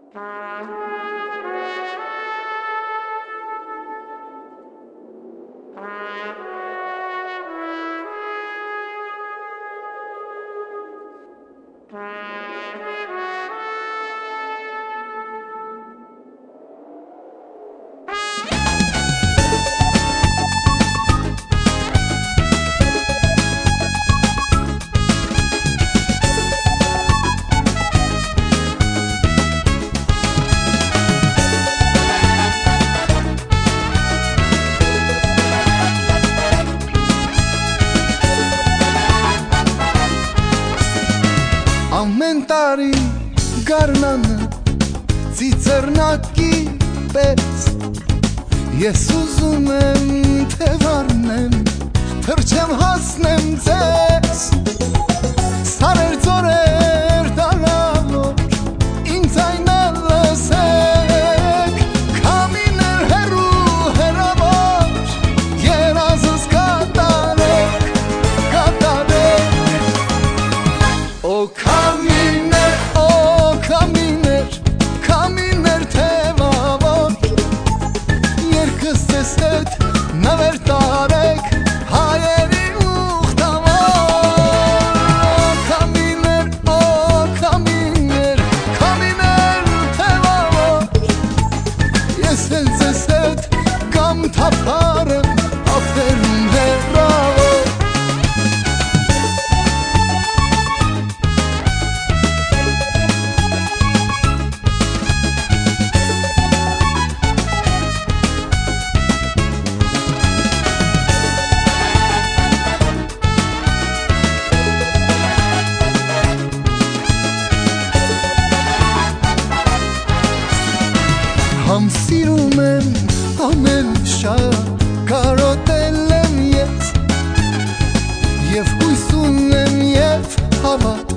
Ամեն տարի գարնանը ծիծեռնակի պես ես ուզում եմ թե վառնեմ, թրջեմ հասնեմ ձեզ, սարեր ձորեր դալավոր ինձ այնա լսեք, քամիներ հեռու հեռավոր երազս կատարեք, Օ քամիներ թևավոր երկս ձեզ հետ նվեր տարեք հայերի ուխտավոր քամիներ թևավոր ես էլ ձեզ հետ կամ թափարեմ ափերում հեռավոր Համ սիրում եմ ամեն շատ կարոտել եմ ես և հույս ունեմ և հավատ